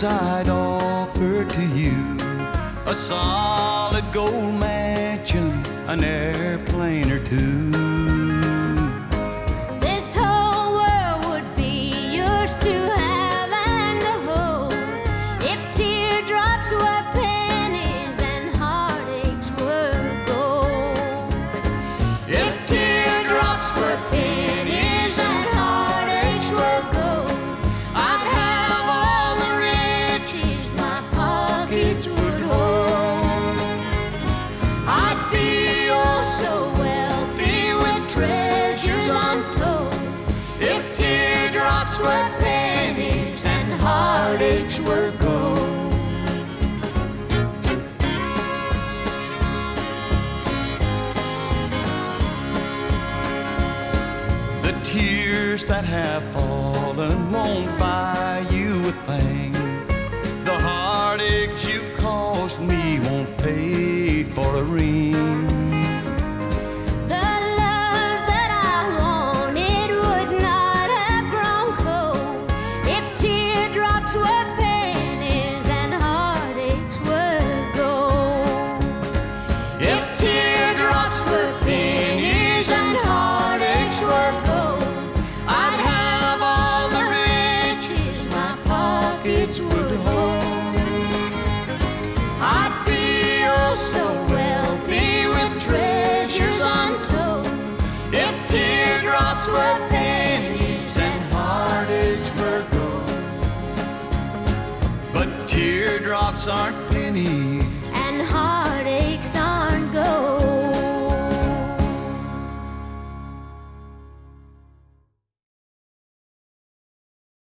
tears I'd offer to you a solid gold mansion, an airplane or two. This whole world would be yours to have and to hold if teardrops were pennies and heartaches were gold. If teardrops were pennies and heartaches were gold, I'd have all the riches my pockets would hold. I'd be oh so wealthy with treasures untold if teardrops were pennies and heartaches were gold. The tears that have fallen won't buy you a thing. The heartaches you've caused me won't pay for a ring. The love that I wanted would not have grown cold if teardrops were pennies and heartaches were gold. If teardrops were pennies and heartaches were gold, I'd have all the riches my pockets would hold. I'd be oh so wealthy with treasures untold if teardrops were pennies and heartaches were gold. But teardrops aren't